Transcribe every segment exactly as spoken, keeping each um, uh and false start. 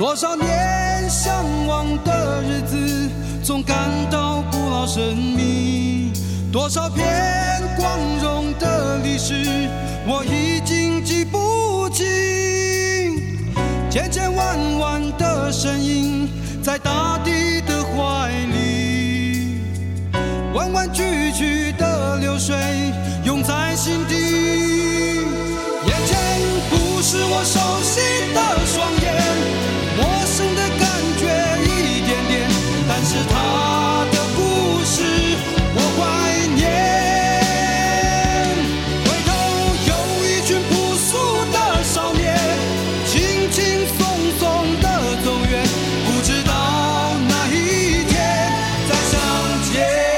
多少年向往的日子，总感到古老神秘。多少篇光荣的历史，我已经记不清。千千万万的声音，在大地的怀里，弯弯曲曲的流水，涌在心底。眼前不是我熟悉的双眼，陌生的感觉一点点，但是他的故事我怀念。回头有一群朴素的少年，轻轻松松的走远，不知道哪一天再相见。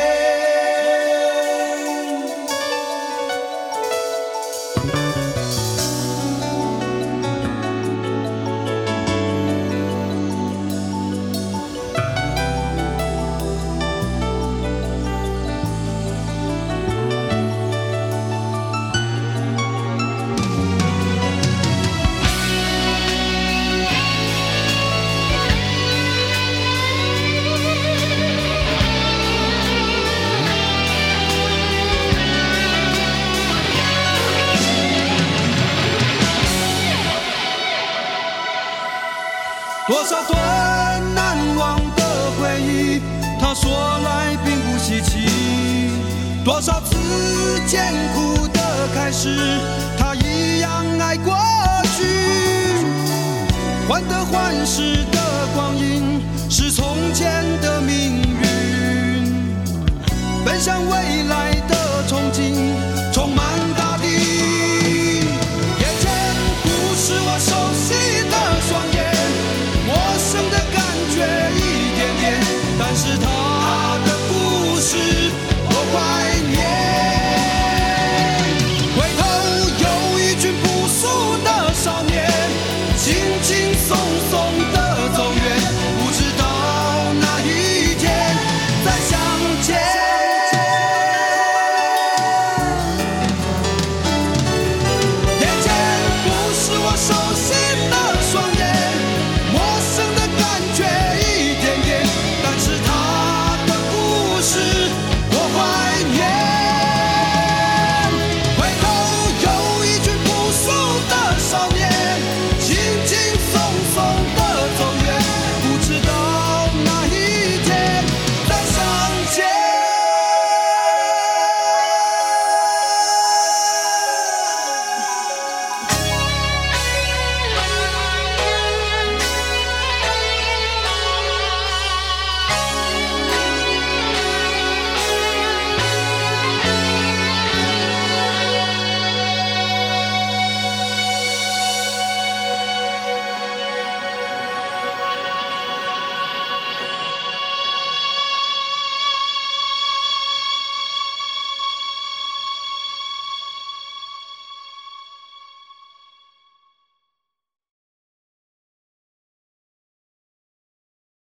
多少段难忘的回忆，他说来并不稀奇。多少次艰苦的开始，他一样爱过去。患得患失的光阴，是从前的命运。奔向未来的